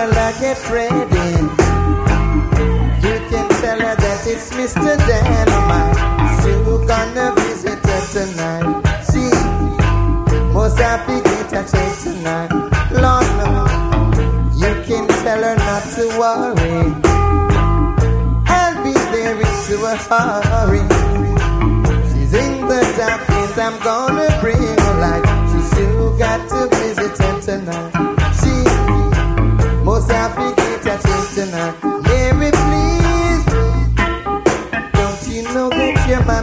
tell her get ready. You can tell her that it's Mr. Dynamite. Still gonna visit her tonight. See, most happy get a check tonight. Lord, no. You can tell her not to worry. I'll be there into a hurry. She's in the darkness, I'm gonna bring her light. She still got to visit her tonight. She most happy get a check tonight. Mary, please, don't you know that you're my